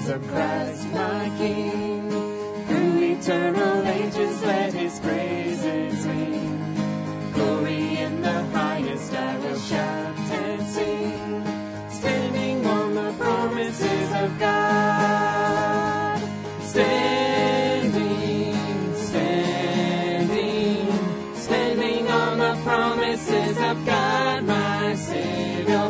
promises of Christ my King. Through eternal ages let his praises ring. Glory in the highest I will shout and sing, standing on the promises of God. Standing on the promises of God, my Savior.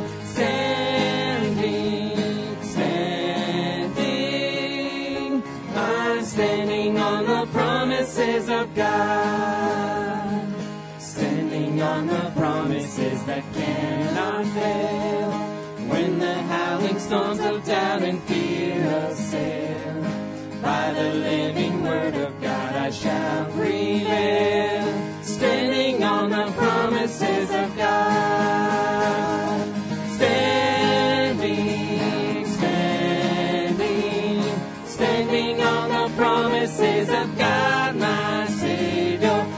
Standing on the promises of God, standing on the promises that cannot fail. When the howling storms of doubt and fear assail, by the living word of God I shall prevail. Standing on the promises of God, standing on the promises of God, my Savior.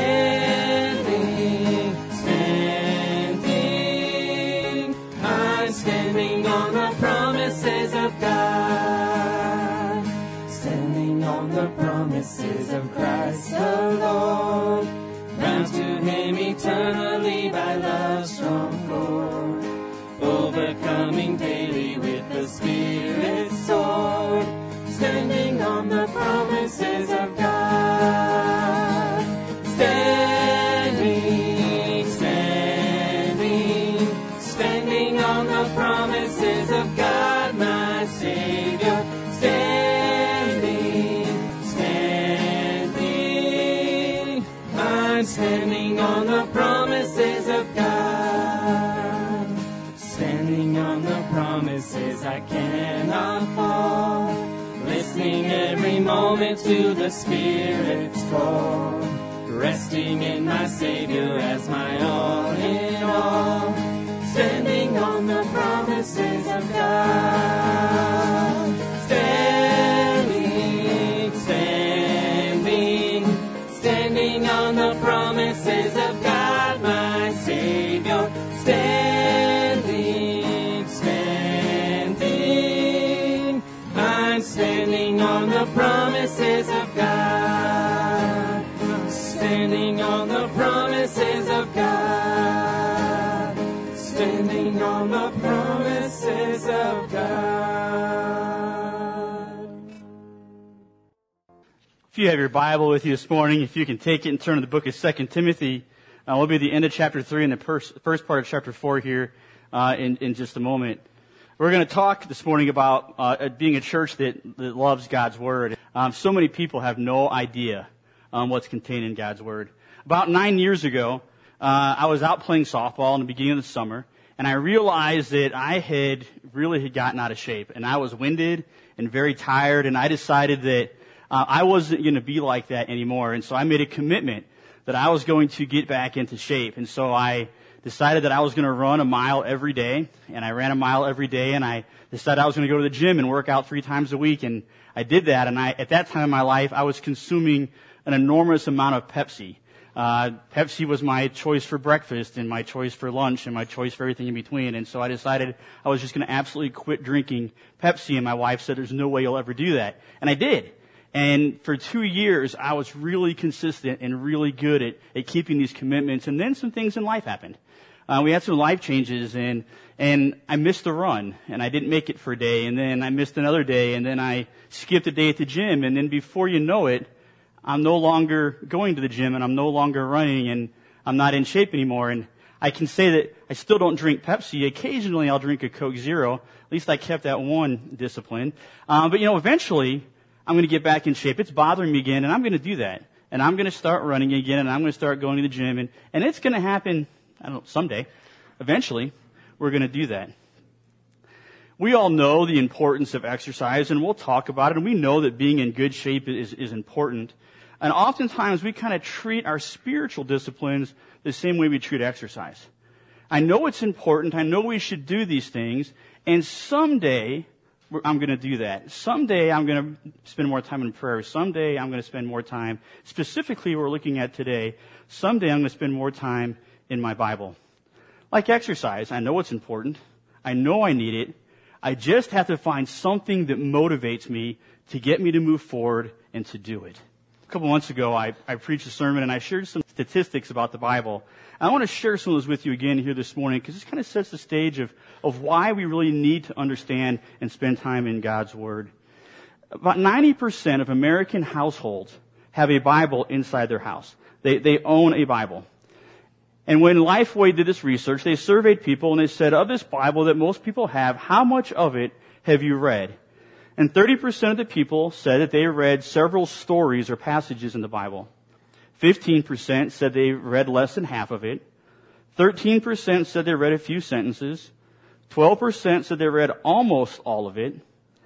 I'm standing on the promises of God, standing on the promises of Christ the Lord, bound to him eternally by love's strong cord, overcoming daily with the Spirit's sword. Standing on the promises of God, standing on the promises of God, my Savior. I'm standing on the promises of God, standing on the promises I cannot fall, listening every moment to the Spirit's call, resting in my Savior as my all in all. Standing on the promises of God, standing on the promises of God, my Savior. I'm standing on the promises of God, standing on the promises of God, standing on the promises of God. If you have your Bible with you this morning, if you can take it and turn to the book of 2 Timothy, we'll be at the end of chapter 3 and the first part of chapter 4 here in just a moment. We're going to talk this morning about being a church that loves God's Word. So many people have no idea what's contained in God's Word. About 9 years ago, I was out playing softball in the beginning of the summer, and I realized that I had gotten out of shape, and I was winded and very tired, and I decided that I wasn't going to be like that anymore. And so I made a commitment that I was going to get back into shape. And so I decided that I was going to run a mile every day, and I ran a mile every day, and I decided I was going to go to the gym and work out 3 times a week, and I did that. And at that time in my life, I was consuming an enormous amount of Pepsi. Pepsi was my choice for breakfast and my choice for lunch and my choice for everything in between. And so I decided I was just going to absolutely quit drinking Pepsi, and my wife said, "There's no way you'll ever do that." And I did. And for 2 years, I was really consistent and really good at keeping these commitments. And then some things in life happened. We had some life changes, and I missed the run, and I didn't make it for a day, and then I missed another day, and then I skipped a day at the gym, and then before you know it, I'm no longer going to the gym, and I'm no longer running, and I'm not in shape anymore. And I can say that I still don't drink Pepsi. Occasionally I'll drink a Coke Zero. At least I kept that one discipline. But eventually I'm going to get back in shape. It's bothering me again, and I'm going to do that. And I'm going to start running again, and I'm going to start going to the gym, and it's going to happen, I don't know, someday. Eventually, we're going to do that. We all know the importance of exercise, and we'll talk about it, and we know that being in good shape is important. And oftentimes, we kind of treat our spiritual disciplines the same way we treat exercise. I know it's important. I know we should do these things, and someday I'm going to do that. Someday I'm going to spend more time in prayer. Someday I'm going to spend more time, specifically we're looking at today, someday I'm going to spend more time in my Bible. Like exercise, I know it's important. I know I need it. I just have to find something that motivates me to get me to move forward and to do it. A couple months ago, I preached a sermon and I shared some statistics about the Bible. I want to share some of those with you again here this morning because this kind of sets the stage of why we really need to understand and spend time in God's Word. About 90% of American households have a Bible inside their house. They own a Bible. And when Lifeway did this research, they surveyed people and they said, of this Bible that most people have, how much of it have you read? And 30% of the people said that they read several stories or passages in the Bible. 15% said they read less than half of it. 13% said they read a few sentences. 12% said they read almost all of it.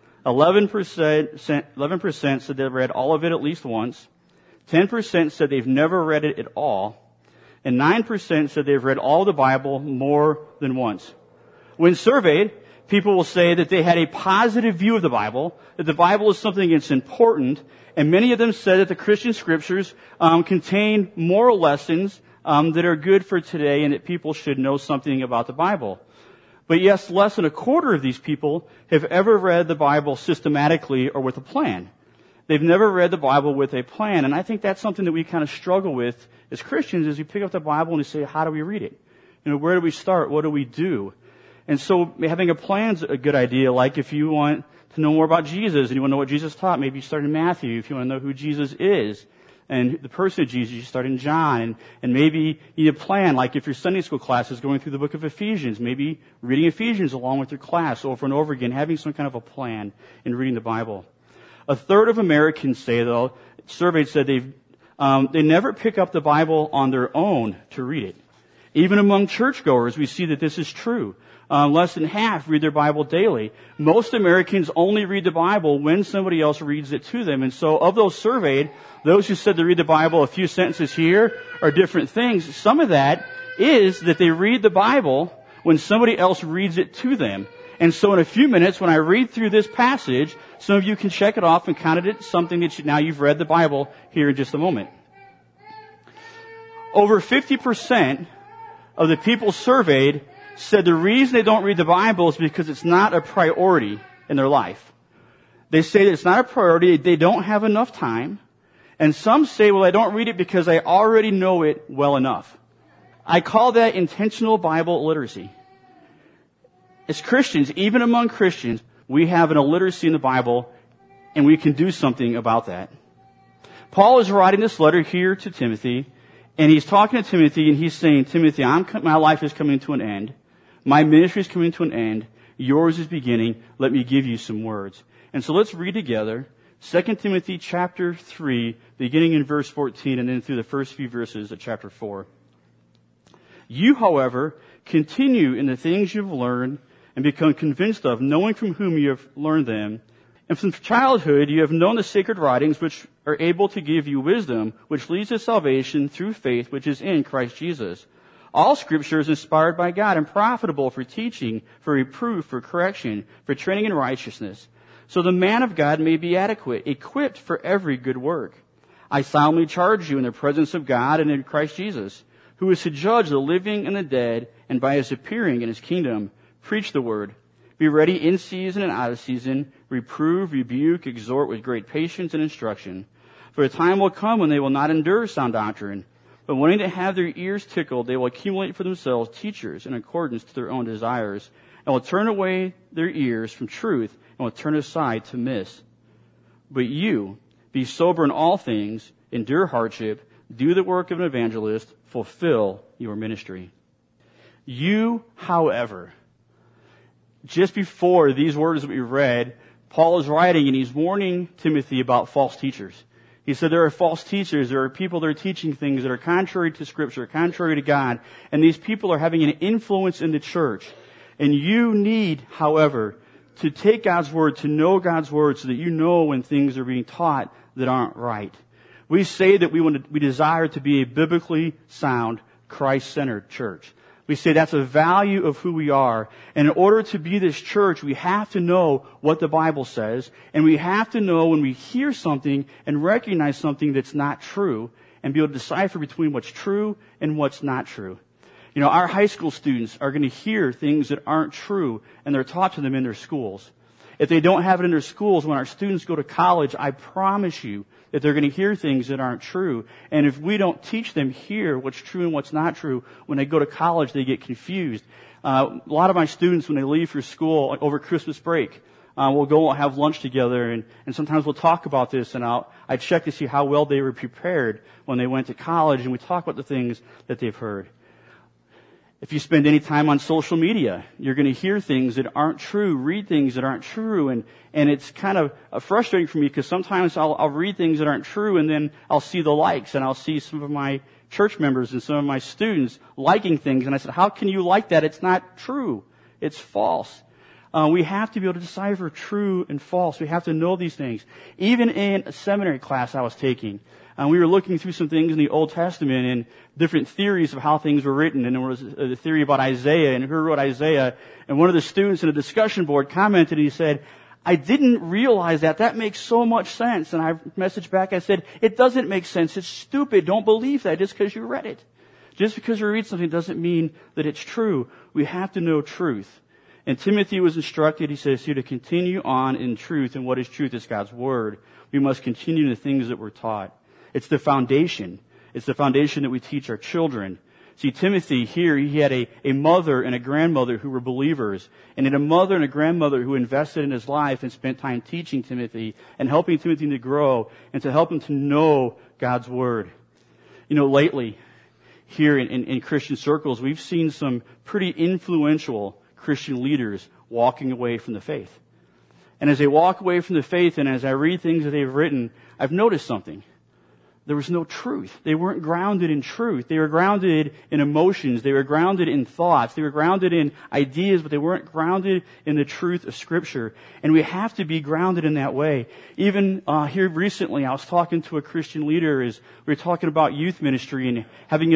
11% said they read all of it at least once. 10% said they've never read it at all. And 9% said they've read all the Bible more than once. When surveyed, people will say that they had a positive view of the Bible, that the Bible is something that's important, and many of them said that the Christian scriptures contain moral lessons that are good for today and that people should know something about the Bible. But yes, less than a quarter of these people have ever read the Bible systematically or with a plan. They've never read the Bible with a plan, and I think that's something that we kind of struggle with as Christians as we pick up the Bible and we say, how do we read it? Where do we start? What do we do? And so having a plan's a good idea. Like if you want to know more about Jesus and you want to know what Jesus taught, maybe you start in Matthew. If you want to know who Jesus is and the person of Jesus, you start in John. And maybe you need a plan. Like if your Sunday school class is going through the book of Ephesians, maybe reading Ephesians along with your class over and over again, having some kind of a plan in reading the Bible. A third of Americans say, though, surveys said they never pick up the Bible on their own to read it. Even among churchgoers, we see that this is true. Less than half read their Bible daily. Most Americans only read the Bible when somebody else reads it to them. And so of those surveyed, those who said they read the Bible a few sentences here are different things. Some of that is that they read the Bible when somebody else reads it to them. And so in a few minutes, when I read through this passage, some of you can check it off and count it as something that now you've read the Bible here in just a moment. Over 50% of the people surveyed said the reason they don't read the Bible is because it's not a priority in their life. They say that it's not a priority, they don't have enough time. And some say, well, I don't read it because I already know it well enough. I call that intentional Bible illiteracy. As Christians, even among Christians, we have an illiteracy in the Bible, and we can do something about that. Paul is writing this letter here to Timothy, and he's talking to Timothy, and he's saying, Timothy, my life is coming to an end. My ministry is coming to an end. Yours is beginning. Let me give you some words. And so let's read together 2 Timothy chapter 3, beginning in verse 14, and then through the first few verses of chapter 4. You, however, continue in the things you've learned and become convinced of, knowing from whom you have learned them. And from childhood you have known the sacred writings, which are able to give you wisdom, which leads to salvation through faith, which is in Christ Jesus. All Scripture is inspired by God and profitable for teaching, for reproof, for correction, for training in righteousness, so the man of God may be adequate, equipped for every good work. I solemnly charge you in the presence of God and in Christ Jesus, who is to judge the living and the dead, and by his appearing in his kingdom, preach the word. Be ready in season and out of season, reprove, rebuke, exhort with great patience and instruction. For a time will come when they will not endure sound doctrine, but wanting to have their ears tickled, they will accumulate for themselves teachers in accordance to their own desires, and will turn away their ears from truth, and will turn aside to myths. But you, be sober in all things, endure hardship, do the work of an evangelist, fulfill your ministry. You, however, just before these words that we read, Paul is writing and he's warning Timothy about false teachers. He said there are false teachers, there are people that are teaching things that are contrary to Scripture, contrary to God, and these people are having an influence in the church. And you need, however, to take God's Word, to know God's Word so that you know when things are being taught that aren't right. We say that we desire to be a biblically sound, Christ-centered church. We say that's a value of who we are. And in order to be this church, we have to know what the Bible says. And we have to know when we hear something and recognize something that's not true and be able to decipher between what's true and what's not true. You know, our high school students are going to hear things that aren't true, and they're taught to them in their schools. If they don't have it in their schools, when our students go to college, I promise you that they're going to hear things that aren't true. And if we don't teach them here what's true and what's not true, when they go to college, they get confused. A lot of my students, when they leave for school over Christmas break, we'll go and have lunch together, and sometimes we'll talk about this, and I check to see how well they were prepared when they went to college, and we talk about the things that they've heard. If you spend any time on social media, you're going to hear things that aren't true, read things that aren't true, and it's kind of frustrating for me because sometimes I'll read things that aren't true, and then I'll see the likes, and I'll see some of my church members and some of my students liking things, and I said, how can you like that? It's not true. It's false. We have to be able to decipher true and false. We have to know these things. Even in a seminary class I was taking, we were looking through some things in the Old Testament and different theories of how things were written. And there was a theory about Isaiah and who wrote Isaiah. And one of the students in a discussion board commented, and he said, I didn't realize that. That makes so much sense. And I messaged back, I said, it doesn't make sense. It's stupid. Don't believe that just because you read it. Just because you read something doesn't mean that it's true. We have to know truth. And Timothy was instructed, he says here, to continue on in truth. And what is truth? It's God's Word. We must continue in the things that we're taught. It's the foundation. It's the foundation that we teach our children. See, Timothy here, he had a mother and a grandmother who were believers. And had a mother and a grandmother who invested in his life and spent time teaching Timothy and helping Timothy to grow and to help him to know God's Word. You know, lately, here in Christian circles, we've seen some pretty influential Christian leaders walking away from the faith. And as they walk away from the faith and as I read things that they've written, I've noticed something. There was no truth. They weren't grounded in truth. They were grounded in emotions. They were grounded in thoughts. They were grounded in ideas, but they weren't grounded in the truth of Scripture. And we have to be grounded in that way. Even here recently, I was talking to a Christian leader as we were talking about youth ministry and having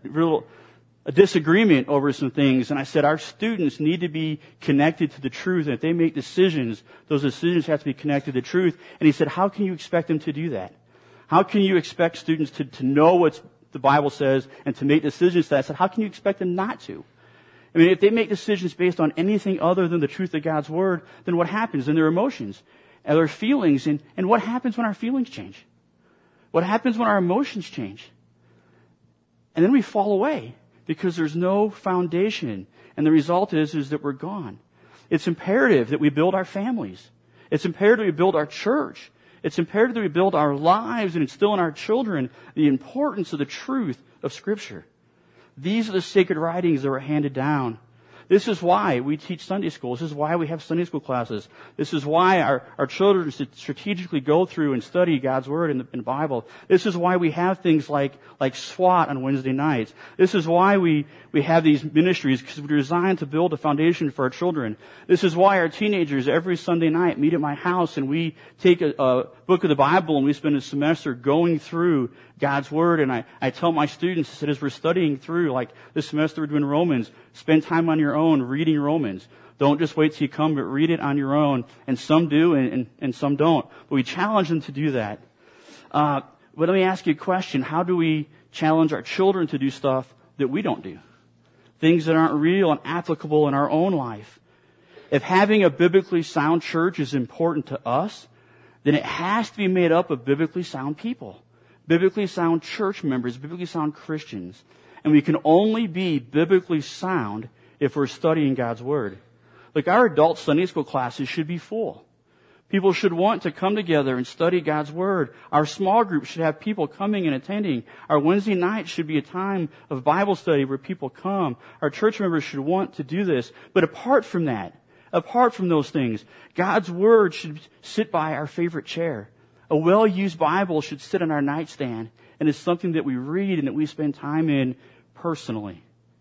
a disagreement over some things. And I said, our students need to be connected to the truth. And if they make decisions, those decisions have to be connected to the truth. And he said, how can you expect them to do that? How can you expect students to know what the Bible says and to make decisions to that? I said, how can you expect them not to? I mean, if they make decisions based on anything other than the truth of God's Word, then what happens? Then their emotions and their feelings. And what happens when our feelings change? What happens when our emotions change? And then we fall away because there's no foundation. And the result is that we're gone. It's imperative that we build our families. It's imperative that we build our church. It's imperative that we build our lives and instill in our children the importance of the truth of Scripture. These are the sacred writings that were handed down. This is why we teach Sunday school. This is why we have Sunday school classes. This is why our children strategically go through and study God's Word in the Bible. This is why we have things like SWAT on Wednesday nights. This is why we have these ministries, because we're designed to build a foundation for our children. This is why our teenagers every Sunday night meet at my house and we take a book of the Bible and we spend a semester going through God's Word. And I tell my students, I said, as we're studying through, like this semester we're doing Romans, spend time on your own reading Romans. Don't just wait till you come, but read it on your own. And some do and some don't. But we challenge them to do that. But let me ask you a question. How do we challenge our children to do stuff that we don't do? Things that aren't real and applicable in our own life. If having a biblically sound church is important to us, then it has to be made up of biblically sound people. Biblically sound church members, biblically sound Christians. And we can only be biblically sound if we're studying God's Word. Like our adult Sunday school classes should be full. People should want to come together and study God's Word. Our small group should have people coming and attending. Our Wednesday night should be a time of Bible study where people come. Our church members should want to do this. But apart from that, apart from those things, God's Word should sit by our favorite chair. A well-used Bible should sit on our nightstand, and it's something that we read and that we spend time in personally.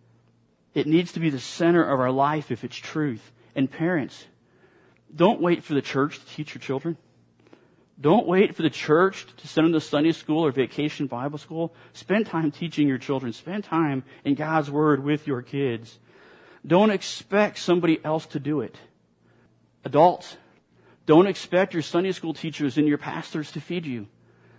It needs to be the center of our life if it's truth. And parents, don't wait for the church to teach your children. Don't wait for the church to send them to Sunday school or vacation Bible school. Spend time teaching your children. Spend time in God's Word with your kids. Don't expect somebody else to do it. Adults, don't expect your Sunday school teachers and your pastors to feed you.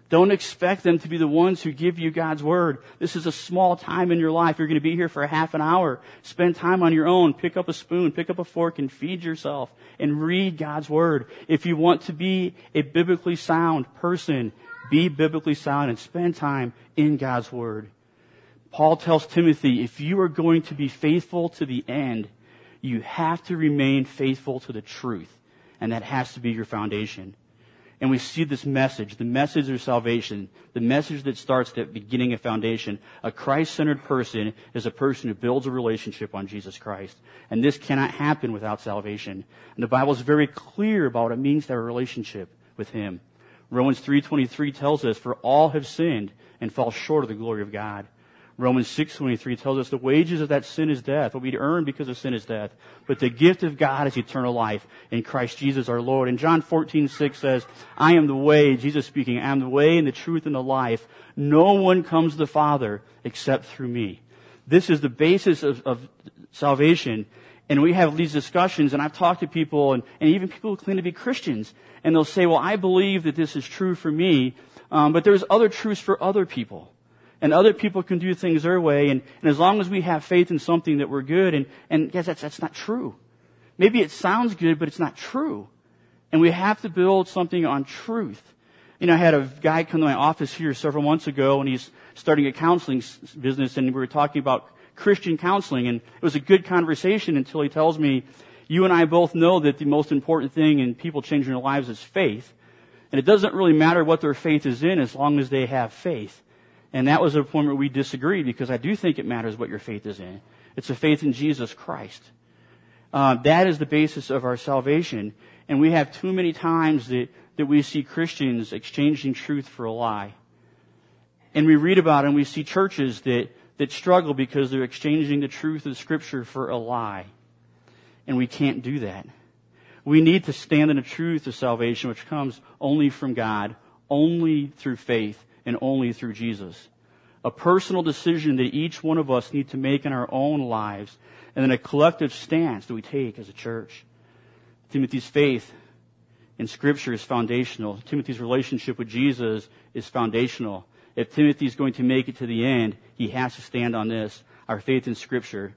Don't expect them to be the ones who give you God's Word. This is a small time in your life. You're going to be here for a half an hour. Spend time on your own. Pick up a spoon, pick up a fork, and feed yourself and read God's Word. If you want to be a biblically sound person, be biblically sound and spend time in God's Word. Paul tells Timothy, if you are going to be faithful to the end, you have to remain faithful to the truth. And that has to be your foundation. And we see this message, the message of salvation, the message that starts at the beginning of foundation. A Christ-centered person is a person who builds a relationship on Jesus Christ. And this cannot happen without salvation. And the Bible is very clear about what it means to have a relationship with Him. Romans 3:23 tells us, for all have sinned and fall short of the glory of God. Romans 6:23 tells us the wages of that sin is death. What we earn because of sin is death. But the gift of God is eternal life in Christ Jesus our Lord. And John 14:6 says, I am the way, Jesus speaking, I am the way and the truth and the life. No one comes to the Father except through me. This is the basis of salvation. And we have these discussions, and I've talked to people, and even people who claim to be Christians, and they'll say, well, I believe that this is true for me, but there's other truths for other people. And other people can do things their way, and as long as we have faith in something that we're good, and guys, that's not true. Maybe it sounds good, but it's not true. And we have to build something on truth. You know, I had a guy come to my office here several months ago, and he's starting a counseling business, and we were talking about Christian counseling, and it was a good conversation until he tells me, you and I both know that the most important thing in people changing their lives is faith. And it doesn't really matter what their faith is in as long as they have faith. And that was a point where we disagreed, because I do think it matters what your faith is in. It's a faith in Jesus Christ. That is the basis of our salvation. And we have too many times that we see Christians exchanging truth for a lie. And we read about it, and we see churches that struggle because they're exchanging the truth of Scripture for a lie. And we can't do that. We need to stand in the truth of salvation, which comes only from God, only through faith, and only through Jesus. A personal decision that each one of us need to make in our own lives, and then a collective stance that we take as a church. Timothy's faith in Scripture is foundational. Timothy's relationship with Jesus is foundational. If Timothy is going to make it to the end, he has to stand on this. Our faith in Scripture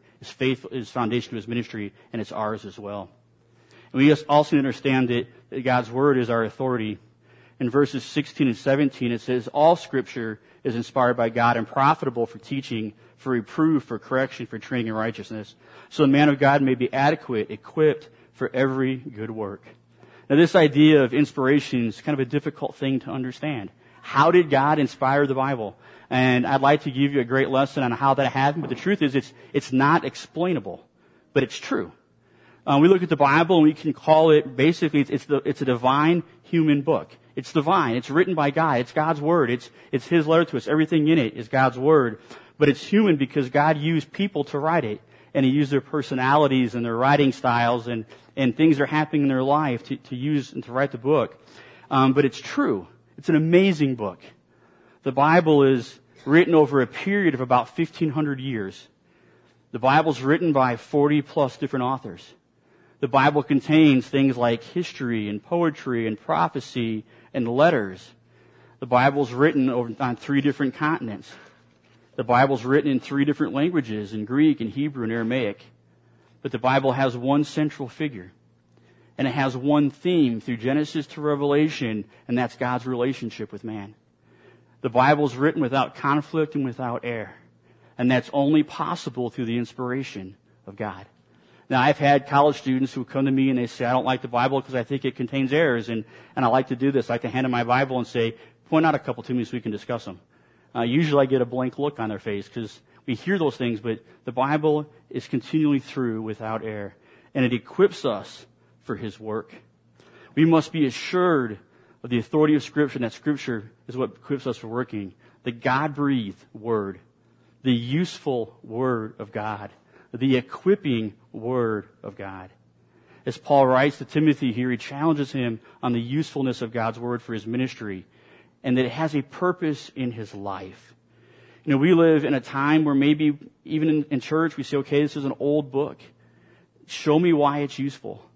is foundation of his ministry, and it's ours as well. And we also understand that God's Word is our authority. In verses 16 and 17, it says, all Scripture is inspired by God and profitable for teaching, for reproof, for correction, for training in righteousness, so the man of God may be adequate, equipped for every good work. Now, this idea of inspiration is kind of a difficult thing to understand. How did God inspire the Bible? And I'd like to give you a great lesson on how that happened, but the truth is it's not explainable, but it's true. We look at the Bible and we can call it, basically, it's a divine human book. It's divine. It's written by God. It's God's Word. It's His letter to us. Everything in it is God's Word. But it's human because God used people to write it. And He used their personalities and their writing styles and things that are happening in their life to use and to write the book. But it's true. It's an amazing book. The Bible is written over a period of about 1,500 years. The Bible's written by 40 plus different authors. The Bible contains things like history and poetry and prophecy and letters. The Bible's written on 3 different continents. The Bible's written in 3 different languages, in Greek and Hebrew and Aramaic. But the Bible has one central figure. And it has one theme through Genesis to Revelation, and that's God's relationship with man. The Bible's written without conflict and without error. And that's only possible through the inspiration of God. Now, I've had college students who come to me and they say, I don't like the Bible because I think it contains errors, and I like to do this. I like to hand them my Bible and say, point out a couple to me so we can discuss them. Usually I get a blank look on their face because we hear those things, but the Bible is continually true without error, and it equips us for His work. We must be assured of the authority of Scripture, and that Scripture is what equips us for working. The God-breathed Word, the useful Word of God, the equipping Word of God. As Paul writes to Timothy here, he challenges him on the usefulness of God's Word for his ministry, and that it has a purpose in his life. You know, we live in a time where maybe even in church we say, okay, this is an old book. Show me why it's useful.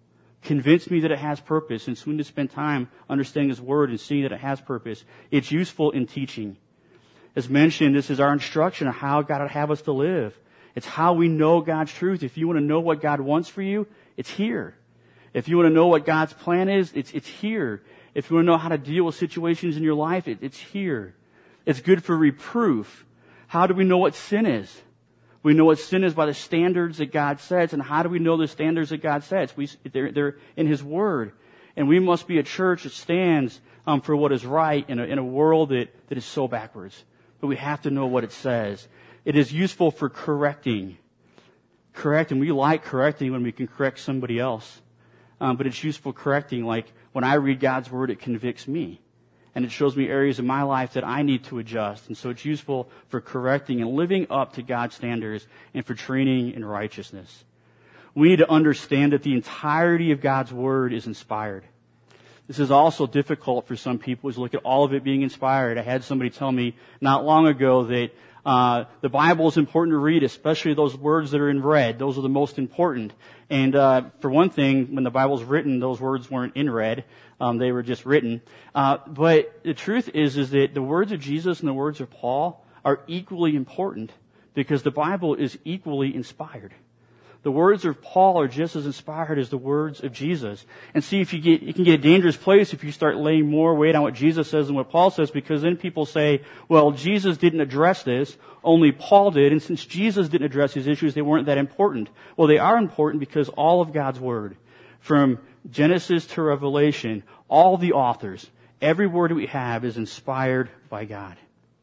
Convince me that it has purpose, and soon to spend time understanding His Word and seeing that it has purpose. It's useful in teaching. As mentioned, this is our instruction of how God would have us to live. It's how we know God's truth. If you want to know what God wants for you, it's here. If you want to know what God's plan is, it's here. If you want to know how to deal with situations in your life, it's here. It's good for reproof. How do we know what sin is? We know what sin is by the standards that God sets. And how do we know the standards that God sets? They're in His Word. And we must be a church that stands for what is right in a world that is so backwards. But we have to know what it says. It is useful for correcting. Correcting. We like correcting when we can correct somebody else. But it's useful correcting. Like when I read God's Word, it convicts me. And it shows me areas of my life that I need to adjust. And so it's useful for correcting and living up to God's standards and for training in righteousness. We need to understand that the entirety of God's Word is inspired. This is also difficult for some people to look at all of it being inspired. I had somebody tell me not long ago that the Bible is important to read, especially those words that are in red. Those are the most important. And for one thing, when the Bible's written, those words weren't in red. They were just written. But the truth is that the words of Jesus and the words of Paul are equally important because the Bible is equally inspired. The words of Paul are just as inspired as the words of Jesus. And see, you can get a dangerous place if you start laying more weight on what Jesus says than what Paul says, because then people say, well, Jesus didn't address this, only Paul did, and since Jesus didn't address these issues, they weren't that important. Well, they are important because all of God's Word, from Genesis to Revelation, all the authors, every word that we have is inspired by God.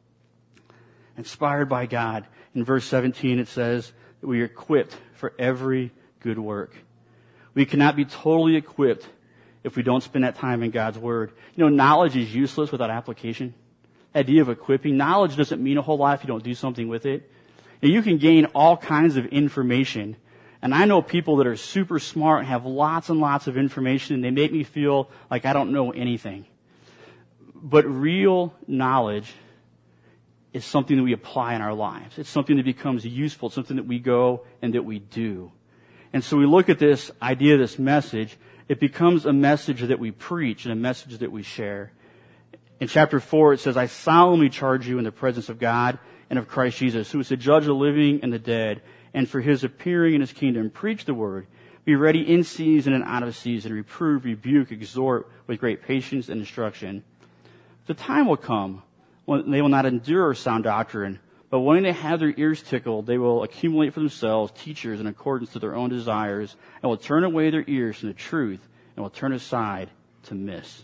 Inspired by God. In verse 17 it says that we are equipped for every good work. We cannot be totally equipped if we don't spend that time in God's Word. You know, knowledge is useless without application. The idea of equipping, knowledge doesn't mean a whole lot if you don't do something with it. And you can gain all kinds of information. And I know people that are super smart and have lots and lots of information, and they make me feel like I don't know anything. But real knowledge is something that we apply in our lives. It's something that becomes useful. It's something that we go and that we do. And so we look at this idea, this message. It becomes a message that we preach and a message that we share. In chapter 4, it says, I solemnly charge you in the presence of God and of Christ Jesus, who is the judge of the living and the dead, and for His appearing in His kingdom, preach the word. Be ready in season and out of season. Reprove, rebuke, exhort with great patience and instruction. The time will come when they will not endure sound doctrine, but when they have their ears tickled, they will accumulate for themselves teachers in accordance to their own desires, and will turn away their ears from the truth, and will turn aside to myths.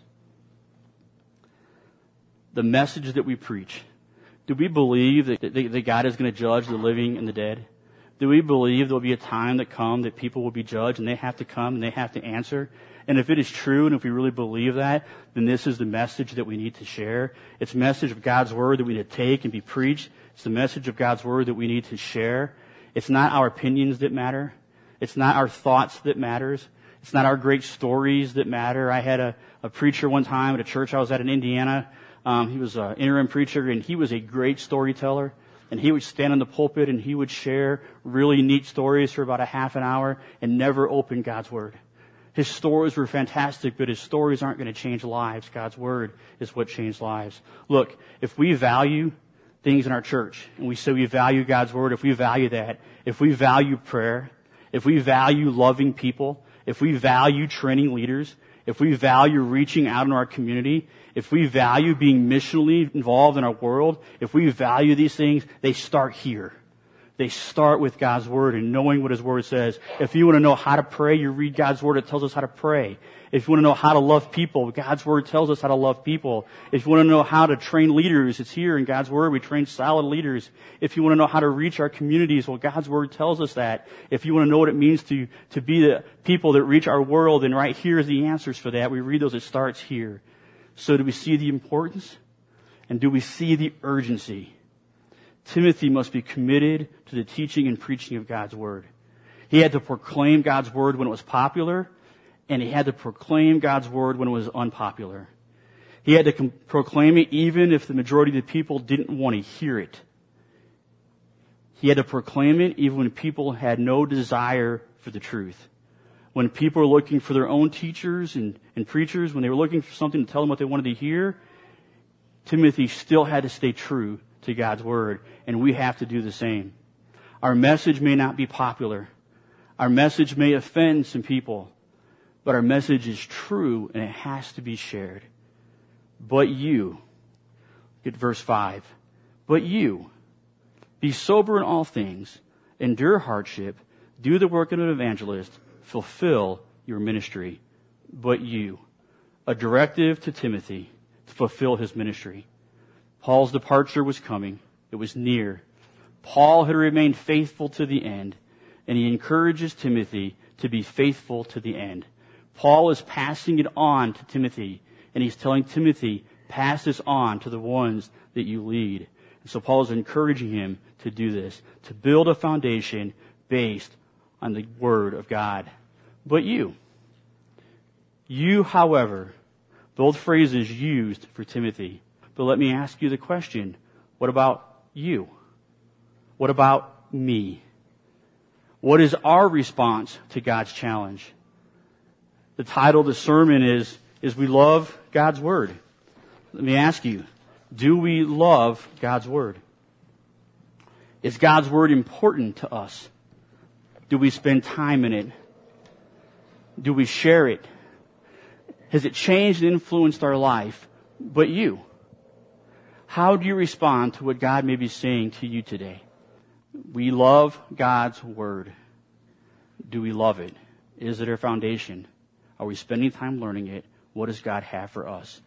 The message that we preach. Do we believe that God is going to judge the living and the dead? Do we believe there will be a time that comes that people will be judged and they have to come and they have to answer? And if it is true, and if we really believe that, then this is the message that we need to share. It's the message of God's Word that we need to take and be preached. It's the message of God's Word that we need to share. It's not our opinions that matter. It's not our thoughts that matters. It's not our great stories that matter. I had a preacher one time at a church I was at in Indiana. He was an interim preacher, and he was a great storyteller. And he would stand in the pulpit and he would share really neat stories for about a half an hour and never open God's Word. His stories were fantastic, but his stories aren't going to change lives. God's Word is what changed lives. Look, if we value things in our church, and we say we value God's Word, if we value that, if we value prayer, if we value loving people, if we value training leaders, if we value reaching out in our community, if we value being missionally involved in our world, if we value these things, they start here. They start with God's Word and knowing what His Word says. If you want to know how to pray, you read God's Word. It tells us how to pray. If you want to know how to love people, God's Word tells us how to love people. If you want to know how to train leaders, it's here in God's Word. We train solid leaders. If you want to know how to reach our communities, well, God's Word tells us that. If you want to know what it means to be the people that reach our world, then right here is the answers for that. We read those. It starts here. So do we see the importance? And do we see the urgency? Timothy must be committed to the teaching and preaching of God's Word. He had to proclaim God's Word when it was popular, and he had to proclaim God's Word when it was unpopular. He had to proclaim it even if the majority of the people didn't want to hear it. He had to proclaim it even when people had no desire for the truth. When people were looking for their own teachers and preachers, when they were looking for something to tell them what they wanted to hear, Timothy still had to stay true to God's Word, and we have to do the same. Our message may not be popular. Our message may offend some people, but our message is true, and it has to be shared. But you, look at verse 5, but you, be sober in all things, endure hardship, do the work of an evangelist, fulfill your ministry. But you, a directive to Timothy to fulfill his ministry. Paul's departure was coming. It was near. Paul had remained faithful to the end, and he encourages Timothy to be faithful to the end. Paul is passing it on to Timothy, and he's telling Timothy, pass this on to the ones that you lead. And so Paul is encouraging him to do this, to build a foundation based on the Word of God. But you, however, both phrases used for Timothy. But let me ask you the question, what about you? What about me? What is our response to God's challenge? The title of the sermon is We Love God's Word. Let me ask you, do we love God's Word? Is God's Word important to us? Do we spend time in it? Do we share it? Has it changed and influenced our life? But you, how do you respond to what God may be saying to you today? We love God's Word. Do we love it? Is it our foundation? Are we spending time learning it? What does God have for us?